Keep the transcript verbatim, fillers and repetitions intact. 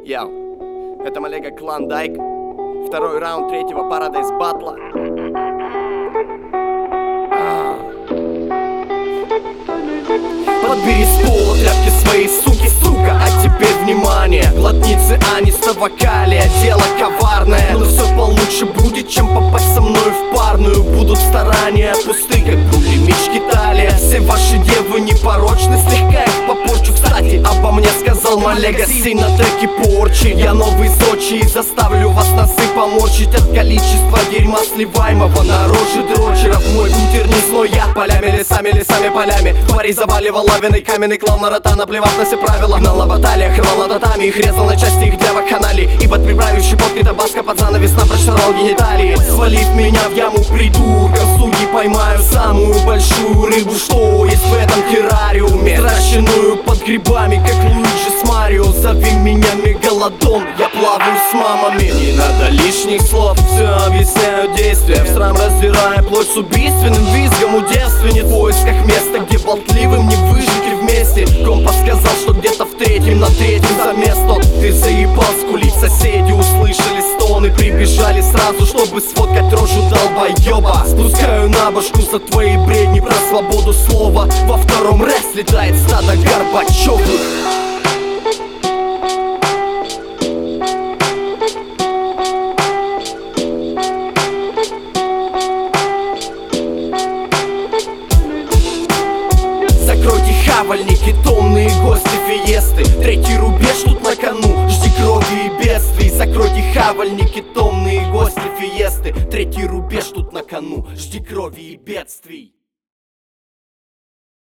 Яу, это Малега Клондайк. Второй раунд третьего Paradise Батла. Подбери с пола тряпки своей суки, сука. А теперь внимание, глотницы анистого калия. Дело коварное, но все получше будет, чем попасть со мной в парную. Будут старания пусты, как булимички талия. Все ваши девы непорочны, слегка их попорчу. Кстати, обо мне сказал Малега Си на треке порчи. Я новый Сочи и заставлю вас носы поморщить от количества дерьма, сливаемого на рожи дрочеров. Мой бункер не злой я, полями, лесами, лесами, полями. Твари заваливал лавиной, каменный клан на рота, наплевав на все правила. Гнал на баталиях, рвал над их резал на части их для вакханалий. И под приправив щепотки табаско под занавес напрочь сорвал гениталии. Свалив меня в яму придурков, судьи поймаю самую большую рыбу, что есть в этом террариуме. Стращенную под грибами, как Луиджи с Марио. Зови меня Мегалодон, я плаваю с мамами. Не надо лишних слов, все объясняю действия. В срам раздирая плоть с убийственным визгом у девственниц. В поисках места, где болтливым не выжить и вместе. Компас сказал, что где-то в третьем, на третьем замес тот. Ты заебал скулить, соседи услышали стоны. Прибежали сразу, чтобы сфоткать рожу долбоеба. Спускаю на башку за твои бредни про свободу слова. Во втором раз летает стадо Горбачевых. Закройте хавальники, томные гости фиесты. Третий рубеж тут на кону, жди крови и бедствий. Закройте хавальники, томные гости фиесты. Третий рубеж тут на кону, жди крови и бедствий.